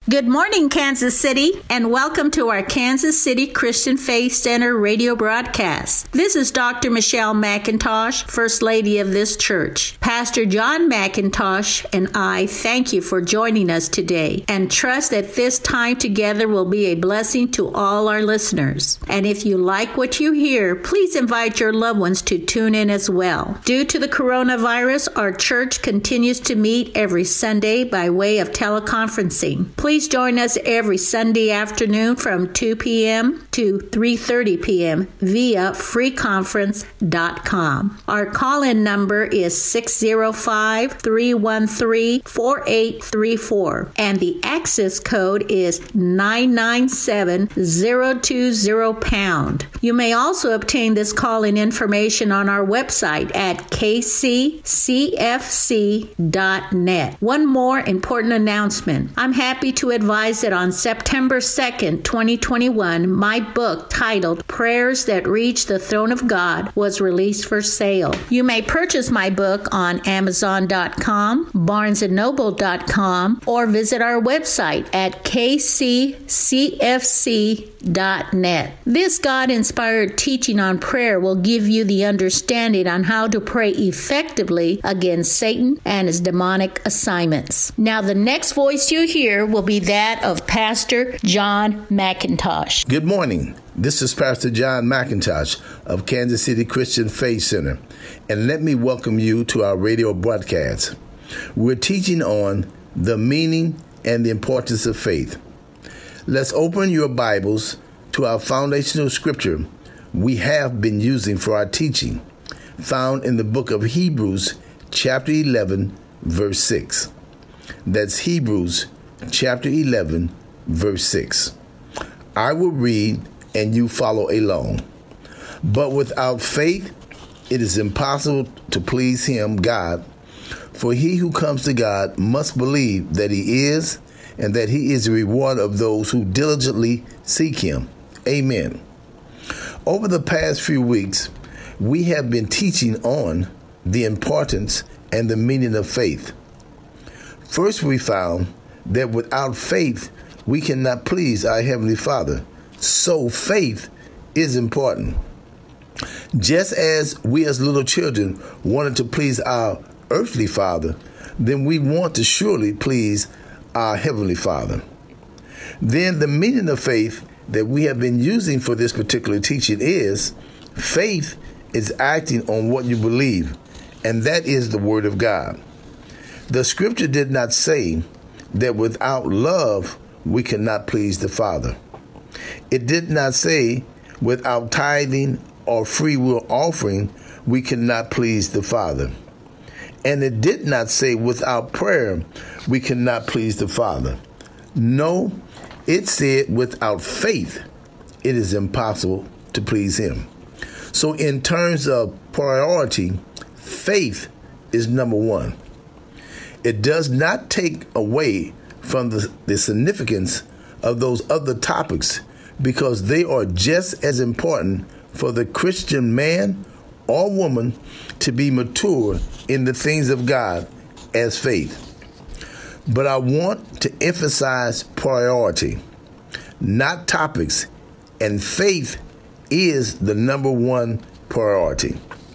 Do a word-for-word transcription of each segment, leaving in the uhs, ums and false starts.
Good morning, Kansas City, and welcome to our Kansas City Christian Faith Center radio broadcast. This is Doctor Michelle McIntosh, First Lady of this church. Pastor John McIntosh and I thank you for joining us today and trust that this time together will be a blessing to all our listeners. And if you like what you hear, please invite your loved ones to tune in as well. Due to the coronavirus, our church continues to meet every Sunday by way of teleconferencing. Please join us every Sunday afternoon from two p.m. to three thirty p.m. via free conference dot com. Our call-in number is six oh five, three one three, four eight three four and the access code is nine nine seven zero two zero pound. You may also obtain this call-in information on our website at k c c f c dot net. One more important announcement. I'm happy to advise that on September second, twenty twenty-one, my book titled Prayers That Reach the Throne of God was released for sale. You may purchase my book on amazon dot com, barnes and noble dot com, or visit our website at k c c f c dot net. This God-inspired teaching on prayer will give you the understanding on how to pray effectively against Satan and his demonic assignments. Now, the next voice you hear will be that of Pastor John McIntosh. Good morning. This is Pastor John McIntosh of Kansas City Christian Faith Center, and let me welcome you to our radio broadcast. We're teaching on the meaning and the importance of faith. Let's open your Bibles to our foundational scripture we have been using for our teaching, found in the book of Hebrews, chapter eleven, verse six. That's Hebrews, chapter eleven, verse six. I will read and you follow along. But without faith, it is impossible to please him, God, for he who comes to God must believe that he is, and that he is the reward of those who diligently seek him. Amen. Over the past few weeks, we have been teaching on the importance and the meaning of faith. First, we found that without faith, we cannot please our Heavenly Father. So faith is important. Just as we as little children wanted to please our earthly father, then we want to surely please our Heavenly Father. Then the meaning of faith that we have been using for this particular teaching is faith is acting on what you believe, and that is the Word of God. The scripture did not say that without love we cannot please the Father. It did not say without tithing or free will offering we cannot please the Father. And it did not say without prayer we cannot please the Father. No, it said without faith it is impossible to please him. So in terms of priority, faith is number one. It does not take away from the, the significance of those other topics, because they are just as important for the Christian man or woman to be mature in the things of God as faith. But I want to emphasize priority, not topics, and faith is the number one priority.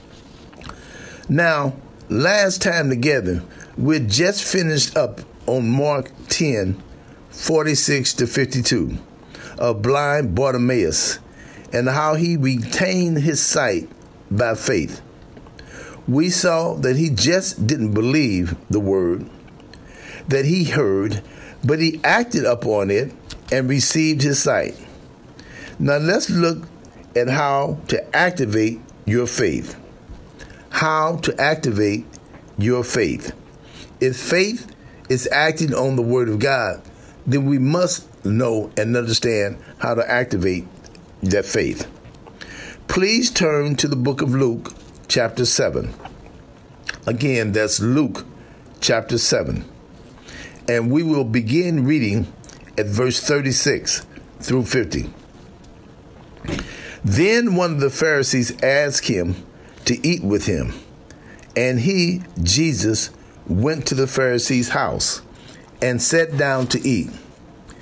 Now, last time together, we just finished up on Mark ten, forty-six to fifty-two, of blind Bartimaeus, and how he retained his sight by faith. We saw that he just didn't believe the word that he heard, but he acted upon it and received his sight. Now let's look at how to activate your faith. How to activate your faith. If faith is acting on the Word of God, then we must know and understand how to activate that faith. Please turn to the book of Luke, chapter seven. Again, that's Luke, chapter seven. And we will begin reading at verse thirty-six through fifty. Then one of the Pharisees asked him to eat with him. And he, Jesus, went to the Pharisee's house and sat down to eat.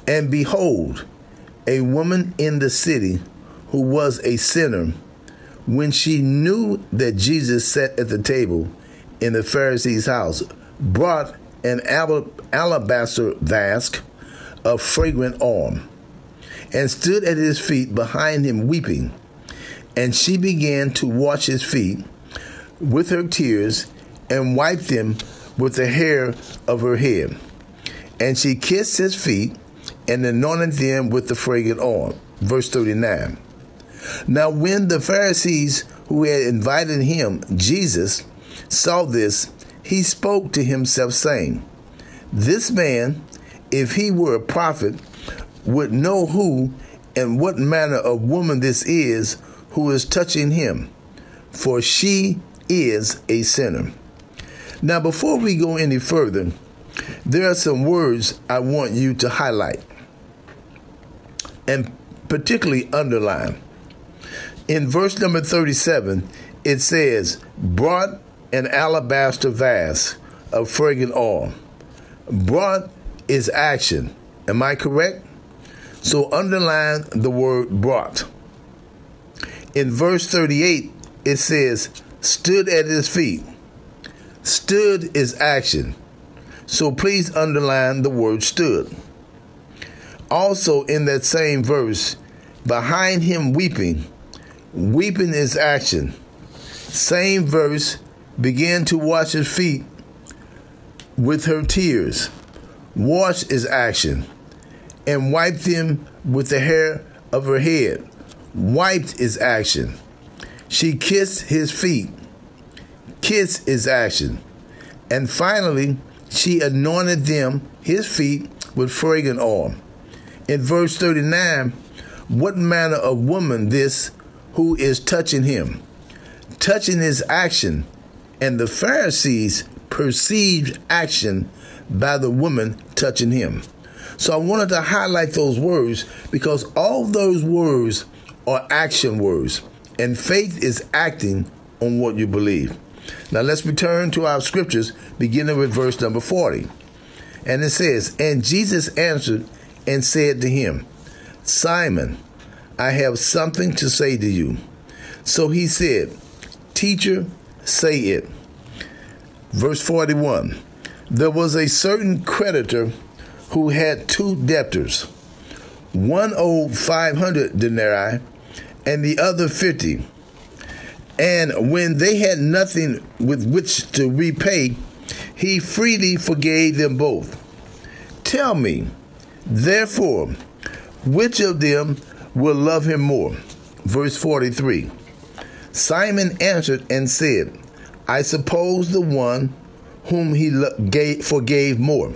And behold, a woman in the city who was a sinner, when she knew that Jesus sat at the table in the Pharisee's house, brought an alabaster vase of fragrant oil, and stood at his feet behind him weeping. And she began to wash his feet with her tears, and wiped them with the hair of her head. And she kissed his feet, and anointed them with the fragrant oil. Verse thirty-nine. Now when the Pharisees who had invited him, Jesus, saw this, he spoke to himself, saying, This man, if he were a prophet, would know who and what manner of woman this is who is touching him, for she is a sinner. Now, before we go any further, there are some words I want you to highlight and particularly underline. In verse number thirty-seven, it says, brought an alabaster vase of fragrant oil. Brought is action. Am I correct? So underline the word brought. In verse thirty-eight, it says, stood at his feet. Stood is action. So please underline the word stood. Also in that same verse, behind him weeping. Weeping is action. Same verse, began to wash his feet with her tears. Wash is action. And wiped them with the hair of her head. Wiped is action. She kissed his feet. Kiss is action. And finally, she anointed them, his feet, with fragrant oil. In verse thirty-nine, what manner of woman this who is touching him? Touching is action, and the Pharisees perceived action by the woman touching him. So I wanted to highlight those words because all those words are action words, and faith is acting on what you believe. Now let's return to our scriptures, beginning with verse number forty. And it says, and Jesus answered and said to him, Simon, I have something to say to you. So he said, Teacher, say it. Verse forty-one, there was a certain creditor who had two debtors. One owed five hundred denarii and the other fifty. And when they had nothing with which to repay, he freely forgave them both. Tell me, therefore, which of them will love him more? Verse forty-three. Simon answered and said, I suppose the one whom he gave, forgave more.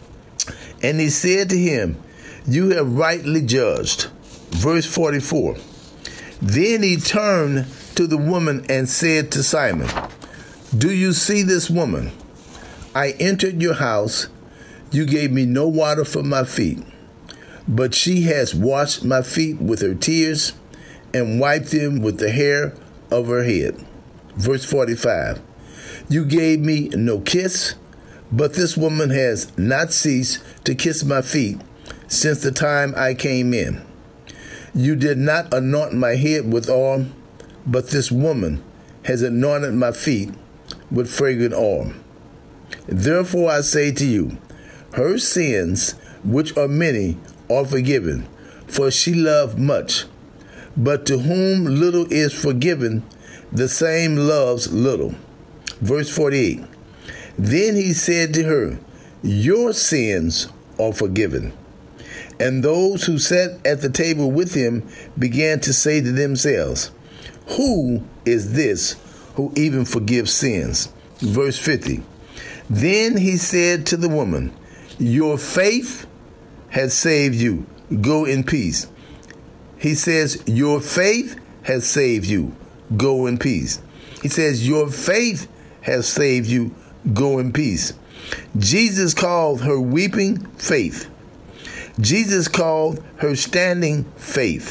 And he said to him, you have rightly judged. Verse forty-four. Then he turned to the woman and said to Simon, do you see this woman? I entered your house. You gave me no water for my feet, but she has washed my feet with her tears and wiped them with the hair of her head. Verse forty-five. You gave me no kiss, but this woman has not ceased to kiss my feet since the time I came in. You did not anoint my head with oil, but this woman has anointed my feet with fragrant oil. Therefore I say to you, her sins, which are many, are forgiven, for she loved much. But to whom little is forgiven, the same loves little. Verse forty-eight. Then he said to her, your sins are forgiven. And those who sat at the table with him began to say to themselves, who is this who even forgives sins? Verse fifty. Then he said to the woman, your faith has saved you. Go in peace. He says, your faith has saved you. Go in peace. He says, your faith has saved you. Go in peace. Jesus called her weeping faith. Jesus called her standing faith.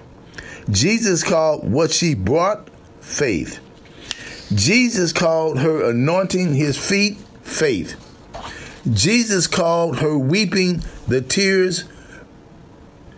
Jesus called what she brought faith. Jesus called her anointing his feet faith. Jesus called her weeping the tears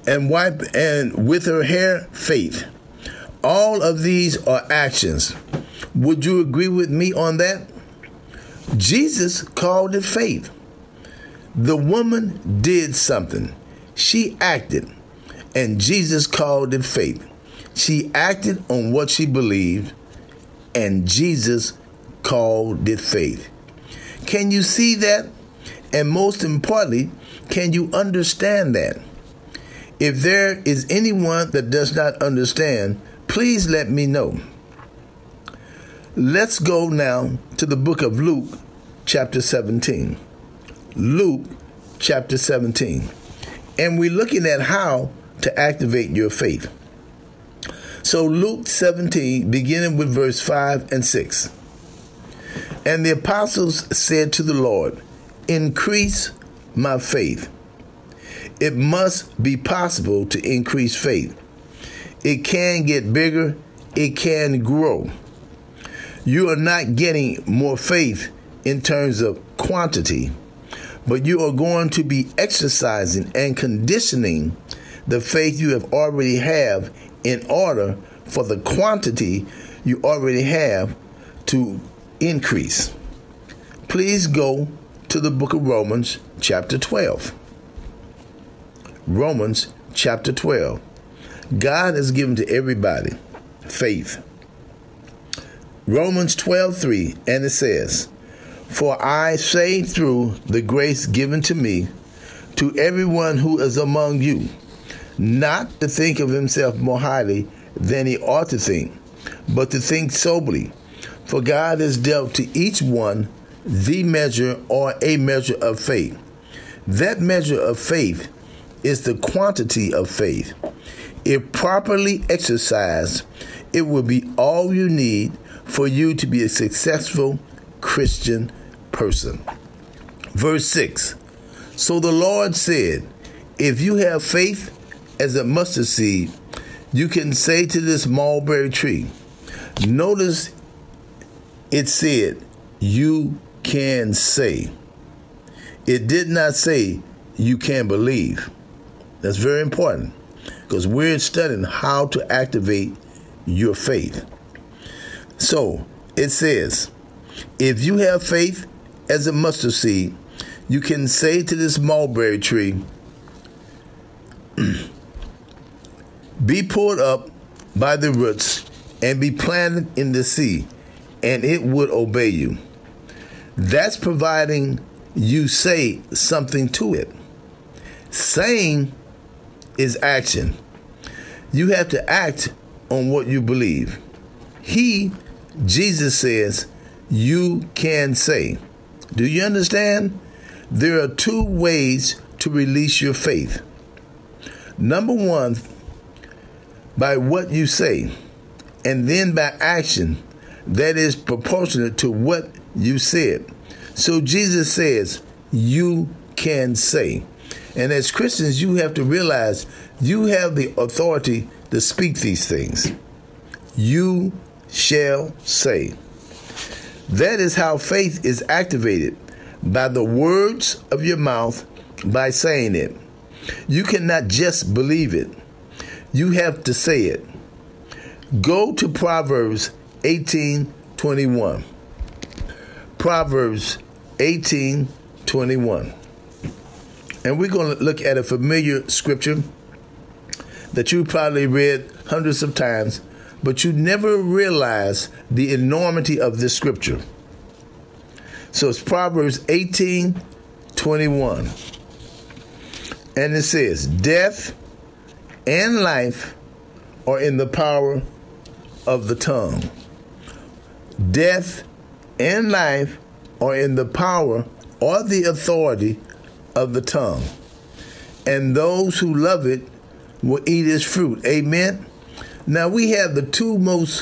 and wipe and with her hair, faith. All of these are actions. Would you agree with me on that? Jesus called it faith. The woman did something. She acted, and Jesus called it faith. She acted on what she believed, and Jesus called it faith. Can you see that? And most importantly, can you understand that? If there is anyone that does not understand, please let me know. Let's go now to the book of Luke, chapter seventeen. Luke, chapter seventeen. And we're looking at how to activate your faith. So Luke seventeen, beginning with verse five and six. And the apostles said to the Lord, increase my faith. It must be possible to increase faith. It can get bigger. It can grow. You are not getting more faith in terms of quantity, but you are going to be exercising and conditioning the faith you have already have in order for the quantity you already have to increase. Please go to the book of Romans, chapter twelve. Romans, chapter twelve. God has given to everybody faith. Romans twelve three, and it says, for I say through the grace given to me, to everyone who is among you, not to think of himself more highly than he ought to think, but to think soberly. For God has dealt to each one the measure or a measure of faith. That measure of faith is the quantity of faith. If properly exercised, it will be all you need for you to be a successful Christian person. Verse six. So the Lord said, if you have faith as a mustard seed, you can say to this mulberry tree. Notice it said, you can say. It did not say you can believe. That's very important, because we're studying how to activate your faith. So it says, if you have faith as a mustard seed, you can say to this mulberry tree, be pulled up by the roots and be planted in the sea, and it would obey you. That's providing you say something to it. Saying is action. You have to act on what you believe. He, Jesus says, you can say. Do you understand? There are two ways to release your faith. Number one, by what you say, and then by action that is proportionate to what you said. So Jesus says, you can say. And as Christians, you have to realize you have the authority to speak these things. You shall say. That is how faith is activated, by the words of your mouth, by saying it. You cannot just believe it. You have to say it. Go to Proverbs eighteen twenty-one. Proverbs eighteen twenty-one. And we're going to look at a familiar scripture that you probably read hundreds of times, but you never realize the enormity of this scripture. So it's Proverbs eighteen twenty-one. And it says, death and life are in the power of the tongue. Death and life are in the power or the authority of the tongue. And those who love it will eat its fruit. Amen. Now we have the two most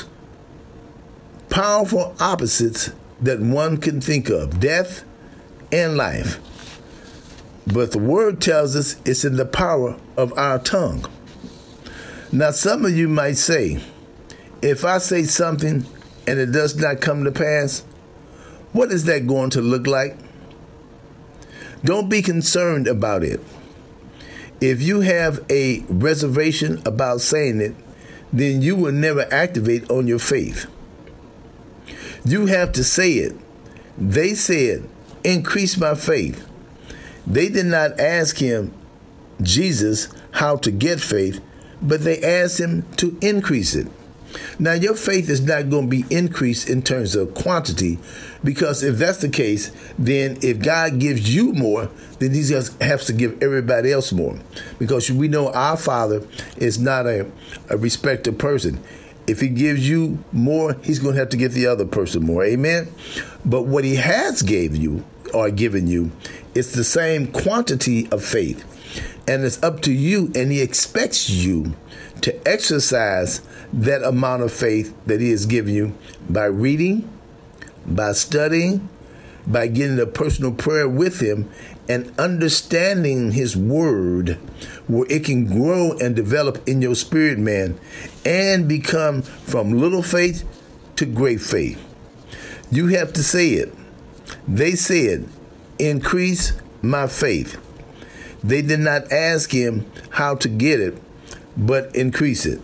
powerful opposites that one can think of, death and life. But the word tells us it's in the power of our tongue. Now some of you might say, if I say something and it does not come to pass, what is that going to look like? Don't be concerned about it. If you have a reservation about saying it, then you will never activate on your faith. You have to say it. They said, increase my faith. They did not ask him, Jesus, how to get faith, but they asked him to increase it. Now, your faith is not going to be increased in terms of quantity, because if that's the case, then if God gives you more, then he just has to give everybody else more. Because we know our Father is not a, a respecter person. If he gives you more, he's going to have to give the other person more. Amen? But what he has gave you or given you is the same quantity of faith. And it's up to you, and he expects you to exercise that amount of faith that he has given you by reading, by studying, by getting a personal prayer with him, and understanding his word, where it can grow and develop in your spirit, man, and become from little faith to great faith. You have to say it. They said, increase my faith. They did not ask him how to get it, but increase it.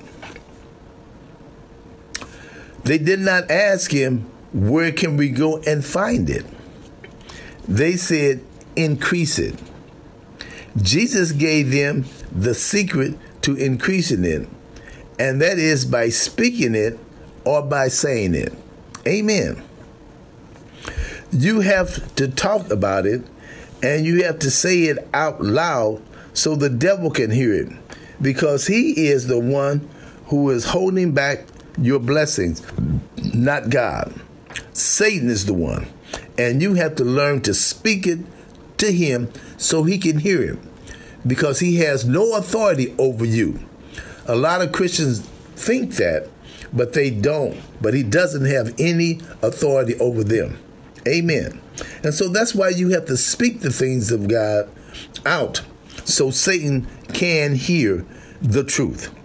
They did not ask him, where can we go and find it? They said, increase it. Jesus gave them the secret to increasing it, and that is by speaking it or by saying it. Amen. You have to talk about it, and you have to say it out loud so the devil can hear it, because he is the one who is holding back your blessings, not God. Satan is the one, and you have to learn to speak it to him so he can hear it, because he has no authority over you. A lot of Christians think that, but they don't. But he doesn't have any authority over them. Amen. And so that's why you have to speak the things of God out so Satan can hear the truth.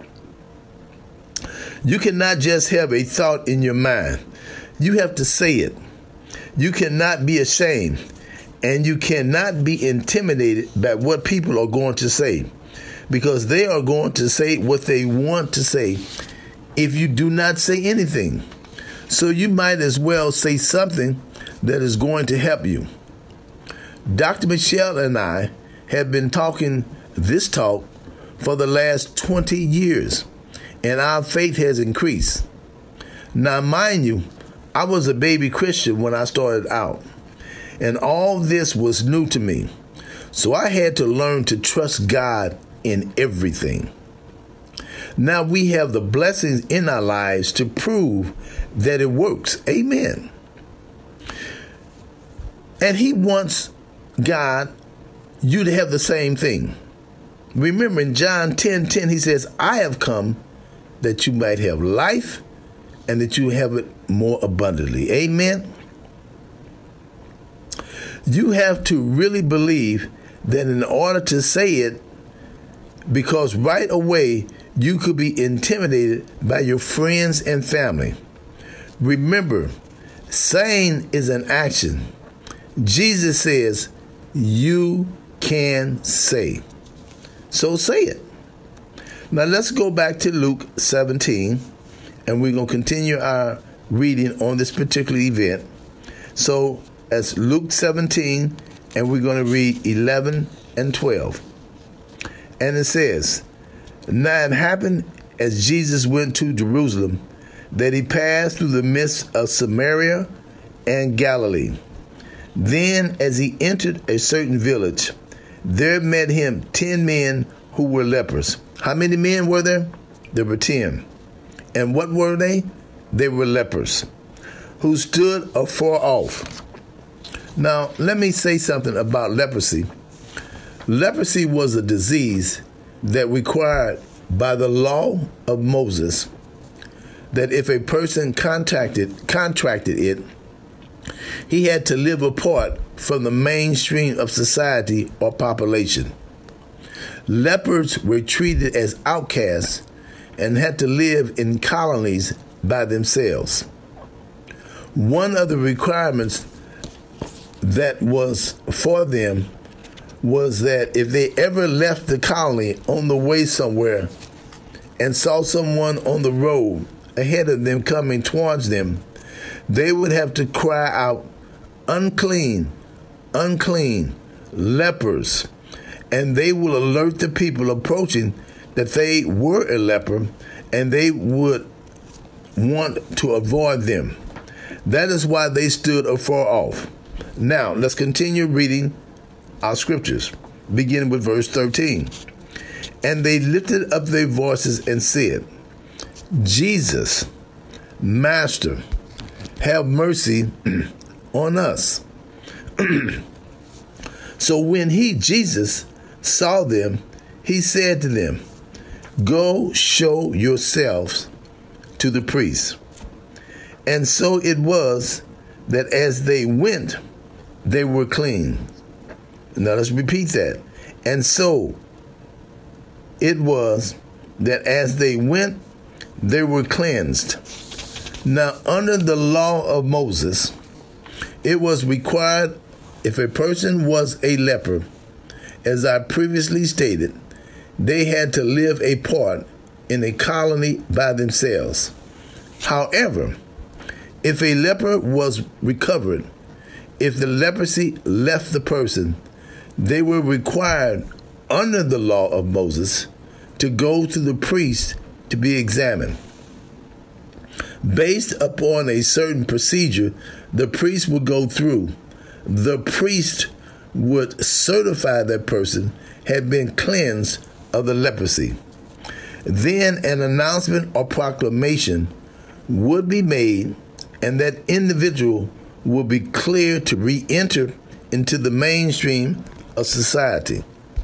You cannot just have a thought in your mind. You have to say it. You cannot be ashamed, and you cannot be intimidated by what people are going to say, because they are going to say what they want to say if you do not say anything. So you might as well say something that is going to help you. Doctor Michelle and I have been talking this talk for the last twenty years, and our faith has increased. Now, mind you, I was a baby Christian when I started out, and all this was new to me. So I had to learn to trust God in everything. Now we have the blessings in our lives to prove that it works. Amen. And he wants, God, you to have the same thing. Remember in John ten ten, he says, I have come that you might have life and that you have it more abundantly. Amen. You have to really believe that in order to say it, because right away you could be intimidated by your friends and family. Remember, saying is an action. Jesus says, you can say. So say it. Now let's go back to Luke seventeen, and we're going to continue our reading on this particular event. So that's Luke seventeen, and we're going to read eleven and twelve. And it says, now it happened as Jesus went to Jerusalem that he passed through the midst of Samaria and Galilee. Then as he entered a certain village, there met him ten men who were lepers. How many men were there? There were ten. And what were they? They were lepers, who stood afar off. Now, let me say something about leprosy. Leprosy was a disease that required by the law of Moses that if a person contacted, contracted it, he had to live apart from the mainstream of society or population. Lepers were treated as outcasts and had to live in colonies by themselves. One of the requirements that was for them was that if they ever left the colony on the way somewhere and saw someone on the road ahead of them coming towards them, they would have to cry out, "Unclean, unclean, lepers." And they will alert the people approaching that they were a leper, and they would want to avoid them. That is why they stood afar off. Now, let's continue reading our scriptures, beginning with verse thirteen. And they lifted up their voices and said, "Jesus, Master, have mercy on us." So when he, Jesus, saw them, he said to them, "Go show yourselves to the priests." And so it was that as they went, they were clean. Now let's repeat that. And so it was that as they went, they were cleansed. Now, under the law of Moses, it was required if a person was a leper, as I previously stated, they had to live apart in a colony by themselves. However, if a leper was recovered, if the leprosy left the person, they were required under the law of Moses to go to the priest to be examined. Based upon a certain procedure the priest would go through, the priest would certify that person had been cleansed of the leprosy. Then an announcement or proclamation would be made, and that individual would be cleared to re-enter into the mainstream of society.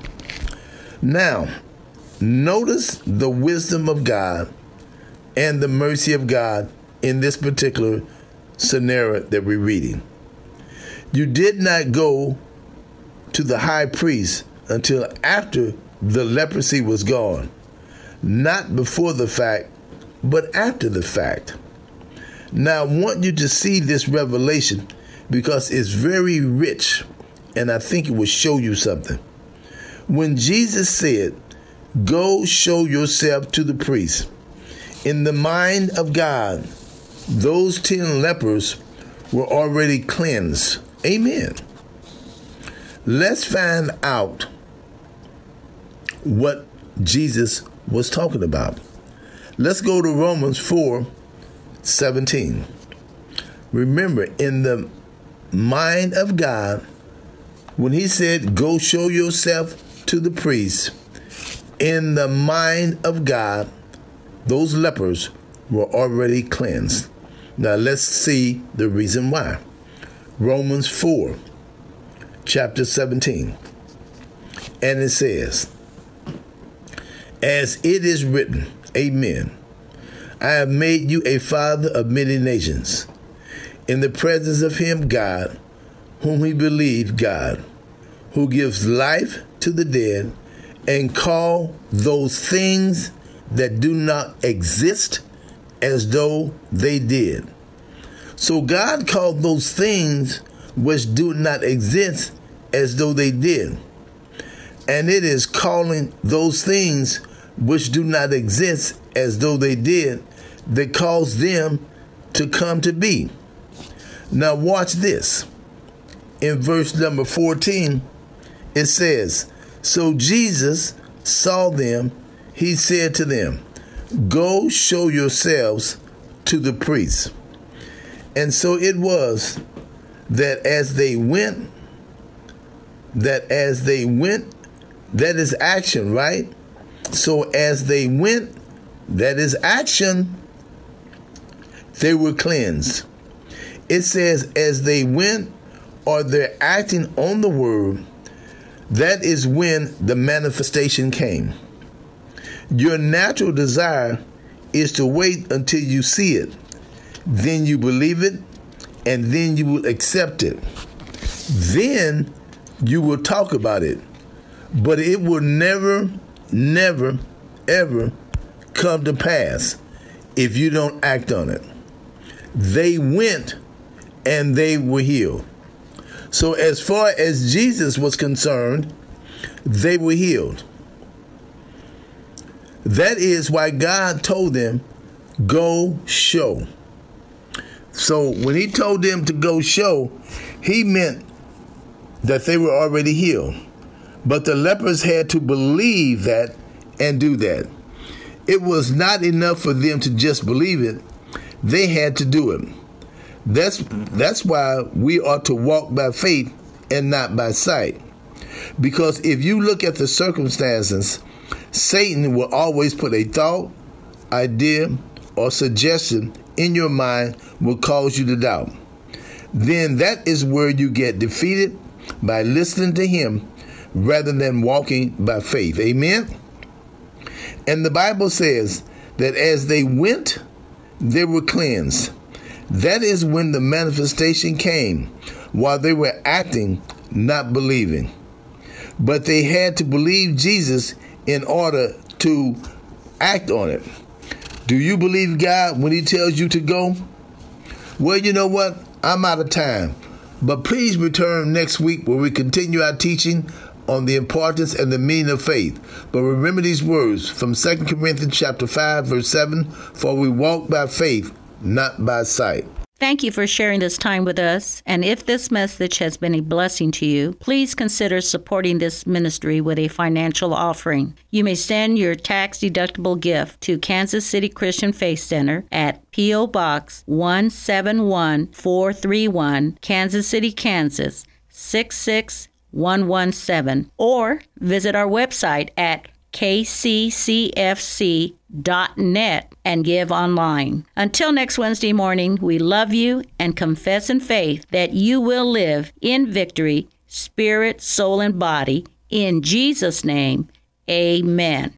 Now, notice the wisdom of God and the mercy of God in this particular scenario that we're reading. You did not go to the high priest until after the leprosy was gone, not before the fact, but after the fact. Now, I want you to see this revelation because it's very rich, and I think it will show you something. When Jesus said, "Go show yourself to the priest," in the mind of God, those ten lepers were already cleansed. Amen. Let's find out what Jesus was talking about. Let's go to Romans four seventeen. Remember, in the mind of God, when he said, "Go show yourself to the priest," in the mind of God, those lepers were already cleansed. Now let's see the reason why. Romans four, chapter seventeen. And it says, "As it is written, Amen, I have made you a father of many nations, in the presence of him, God, whom he believed, God, who gives life to the dead, and call those things that do not exist as though they did." So God called those things which do not exist as though they did. And it is calling those things which do not exist as though they did that caused them to come to be. Now watch this. In verse number fourteen, it says, "So Jesus saw them, he said to them, Go show yourselves to the priests." And so it was that as they went, that as they went, that is action, right? So as they went, that is action, they were cleansed. It says as they went, or they're acting on the word, that is when the manifestation came. Your natural desire is to wait until you see it. Then you believe it, and then you will accept it. Then you will talk about it. But it will never, never, ever come to pass if you don't act on it. They went and they were healed. So as far as Jesus was concerned, they were healed. That is why God told them, go show. So when he told them to go show, he meant that they were already healed. But the lepers had to believe that and do that. It was not enough for them to just believe it. They had to do it. That's, that's why we ought to walk by faith and not by sight. Because if you look at the circumstances, Satan will always put a thought, idea, or suggestion in your mind will cause you to doubt. Then that is where you get defeated by listening to him rather than walking by faith. Amen? And the Bible says that as they went, they were cleansed. That is when the manifestation came, while they were acting, not believing. But they had to believe Jesus in order to act on it. Do you believe God when he tells you to go? Well, you know what? I'm out of time. But please return next week where we continue our teaching on the importance and the meaning of faith. But remember these words from Second Corinthians chapter five, verse seven, for we walk by faith, not by sight. Thank you for sharing this time with us. And if this message has been a blessing to you, please consider supporting this ministry with a financial offering. You may send your tax-deductible gift to Kansas City Christian Faith Center at P O. Box one seven one four three one, Kansas City, Kansas six six one one seven, or visit our website at k c c f c dot net and give online. Until next Wednesday morning, we love you and confess in faith that you will live in victory, spirit, soul, and body. In Jesus' name, amen.